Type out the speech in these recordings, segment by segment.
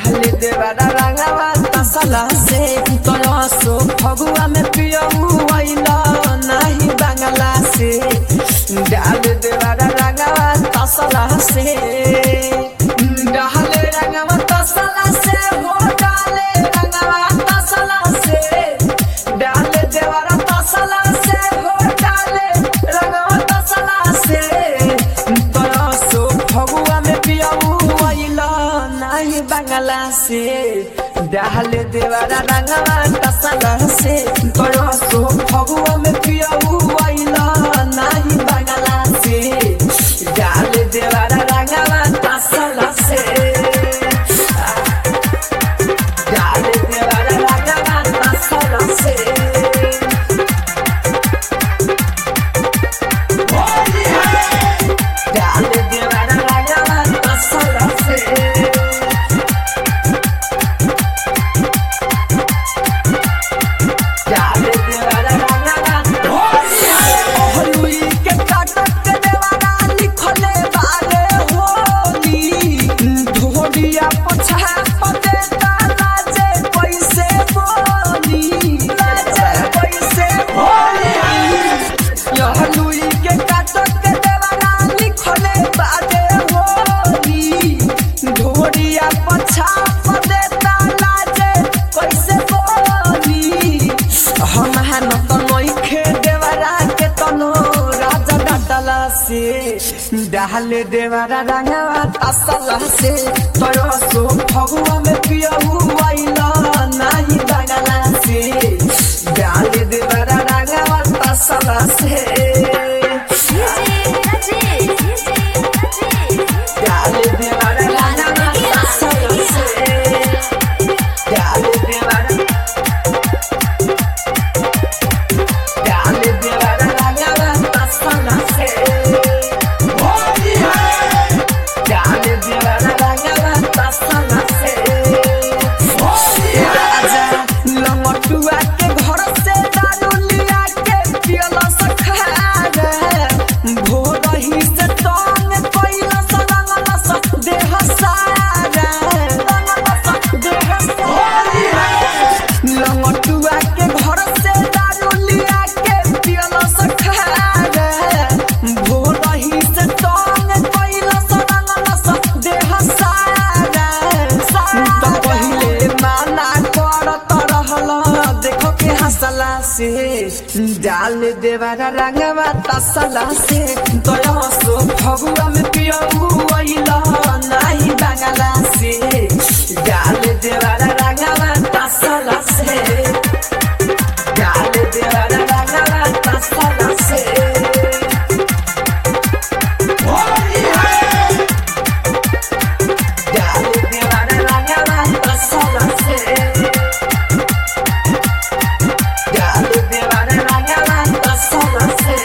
डाले देवारा रंगवा तसला से तोरा सो फगुआ में पियऊ आइला नहीं बांगला से डाले देवारा रंगवा तसला से डाले रंगवा तसला से हो डाले रंगवा तसला से डाले देवारा तसला से हो डाले रंगवा तसला से तोरा सो फगुआ में पियऊ आइला नहीं बांगला से डाले देवारा रंगवा तसला से तोरा सो फगुआ में पियऊ आइला नहीं बांगला से डाले देवारा रंगवा तसला से डाले देवारा रंगवा तसला से डाले देवारा रंगवा तसला से डाले देवारा रंगवा होली के काटक के देवारा लिखले बारे होली ढोलिया पछा पते लाजे पैसे बोली लाजे पैसे बोली यह लुई के काटक के देवारा लिखले बारे होली ढोलिया पछा पते लाजे पैसे बोली हम हन तो नइखे देवारा के तनो राजा डाटला से डाले देवारा रंगवा तसला से तोरा सो फगुआ में पियऊ आइला नहीं बांगला से डाले देवारा रंगवा तसला से डाले देवारा रंगवा तसला से डाले देवारा डाले देवारा रंगवा तसला से डाले देवारा रंगवा तसला से राजा लंगटुआ के घर से दारू लिया के पियला सखार भोर ही से तंग कइला सलंगला स देह सारा देह सारा लंगटुआ के घर से दारू लिया के पियला सखार भोर ही से तंग कइला सलंगला स देह सारा तो पहिले माना करत रहला देखो के हंसला से डाले देवारा रंगवा तसला से तोरा सो फगुआ में पियऊ आइला नहीं बांगला से डाले देवारा रंगवा तसला से डाले देवारा रंगवा तसला से डाले देवारा रंगवा तसला से डाले देवारा रंगवा तसला से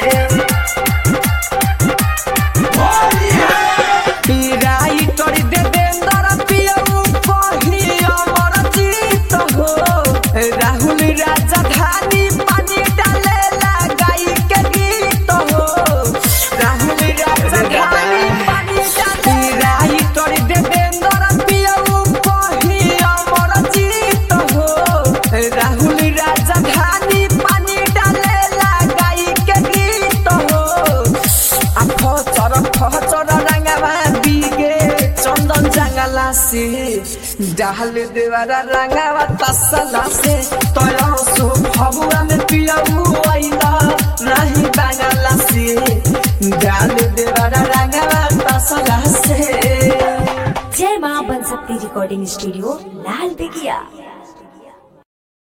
पीराई तोरी दे देंदर पियऊ पही अमर जीत हो राहुल राजधानी पानी डाले लगाई के गीत हो राहुल राजधानी पानी पीराई तोरी दे देंदर पियऊ पही अमर जीत हो राहुल राजधानी पानी डाले लगाई के गीत हो फचर रंगवा बीगे चंदन जंगला से डाले देवारा रंगवा तसला से तोरा सो फगुआ में पियऊ आइला नहीं बांगला से डाले देवारा रंगवा तसला से। जय मां बन सकती रिकॉर्डिंग स्टूडियो लाल बेगिया।